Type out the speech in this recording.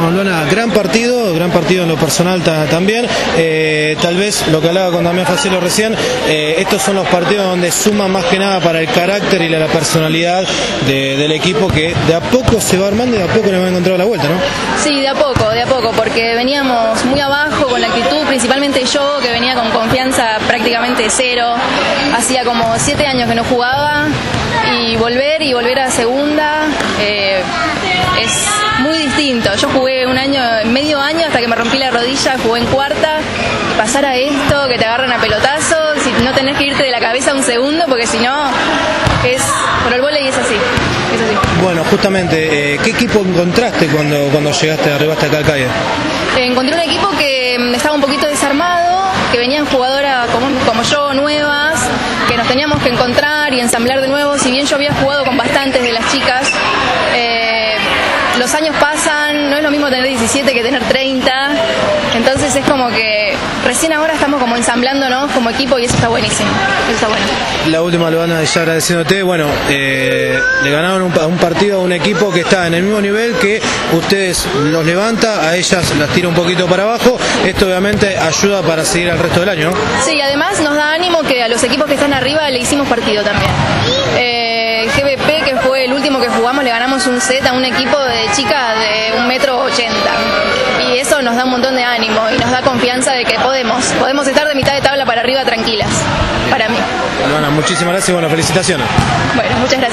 Bueno, Luana, gran partido en lo personal también. Tal vez lo que hablaba con Damián Facelo recién, estos son los partidos donde suman más que nada para el carácter y la personalidad del equipo, que de a poco se va armando y de a poco le va a encontrar la vuelta, ¿no? Sí, de a poco, porque veníamos muy abajo con la actitud, principalmente yo, que venía con confianza prácticamente cero. Hacía como 7 años que no jugaba, y volver a segunda es muy distinto. Yo jugué medio año hasta que me rompí la rodilla, jugué en cuarta, y pasar a esto, que te agarran a pelotazos, si no tenés que irte de la cabeza un segundo, porque si no, por el vóley es así. Bueno, justamente, ¿qué equipo encontraste cuando llegaste, arribaste acá al CAIE? Encontré un equipo que estaba un poquito desarmado, que venían jugadoras como yo, nuevas, que nos teníamos que encontrar y ensamblar de nuevo. Si bien yo había jugado con bastantes de las chicas, los años pasan, no es lo mismo tener 17 que tener 30, entonces es como que recién ahora estamos como ensamblándonos como equipo, y eso está buenísimo, eso está bueno. La última, Luana, ya agradeciéndote, bueno, le ganaron un partido a un equipo que está en el mismo nivel que ustedes, los levanta, a ellas las tira un poquito para abajo. Esto obviamente ayuda para seguir el resto del año, ¿no? Sí, además nos da ánimo que a los equipos que están arriba le hicimos partido también. GBP, que fue el último que jugamos, le ganamos un set a un equipo de chicas de 1,80 m, y eso nos da un montón de ánimo y nos da confianza de que podemos estar de mitad de tabla para arriba tranquilas, para mí. Luana, muchísimas gracias y bueno, felicitaciones. Bueno, muchas gracias.